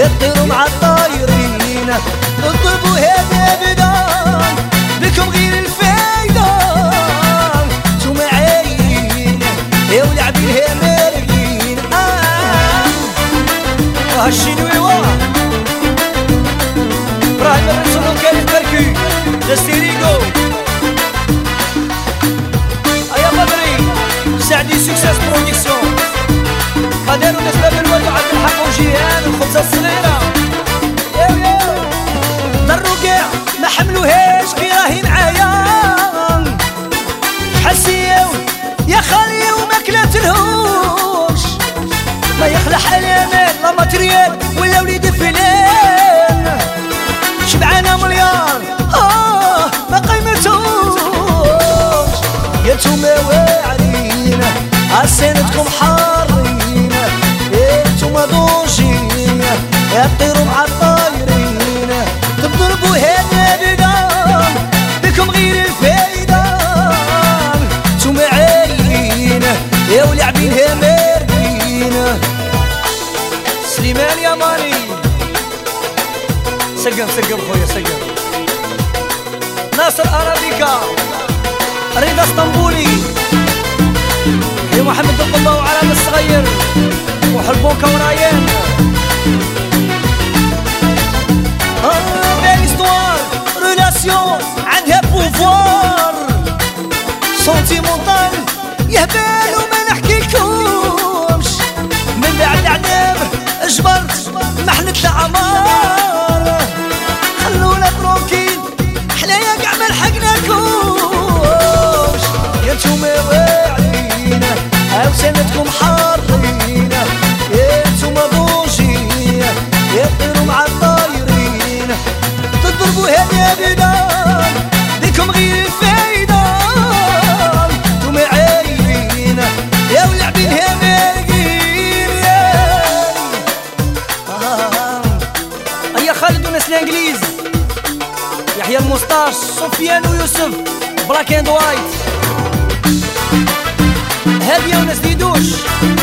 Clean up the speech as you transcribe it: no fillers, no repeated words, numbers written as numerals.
يطيروا مع الطايرين اطلبوا هذا بدان بكم غير الفايدة نتوما عايرين يا ولاعبين ها مارقين هالشينوي واه راه الرسول كان البركي دستيريغو ايا بدري سعدي سكساس برودكسيون قدروا الاسباب الوالد عبد الحق وجيهان الخبزه الصغيره ضروا كاع ما حملوهاش غير راهي معايا حسيو يا خالي وما كلاتلهوش ما يخلع حلامان لا ماتريال ولا وليد فلان شبعانه مليار ما قيمتوش يا نتوما واعرين عساندكم حارين يا نتوما ضوجين يا طيروا مع الطايرين تضربوا هذا بدان بكم غير الفايدة نتوما عايرين يا ولاعبين ها مارقين سليمان يا ماني سقم خويا سقم ناصر أرابيكا رضا اسطنبولي يا محمد القضاء وعلام الصغير وحلبوكا وريان بين استوار ريلاسيون عندها بوفوار سونتيمونتال يهبال وما نحكيلكمش من بعد العذاب اجبرت محنة العمار خلونا تروكين حنايا كاع ما لحقناكمش يا نتوما واعرين عاوسانتكم حارين يا نتوما ضوجين يا طيروا مع الطايرين تضربوا هذا بدان بكم غير الفايدة نتوما عايرين يا ولاعبين ها مارقين هيا خالد وناس الانجليز يحيى المسطاش سفيان ويوسف بلاك اند وايت هادية وناس ديدوش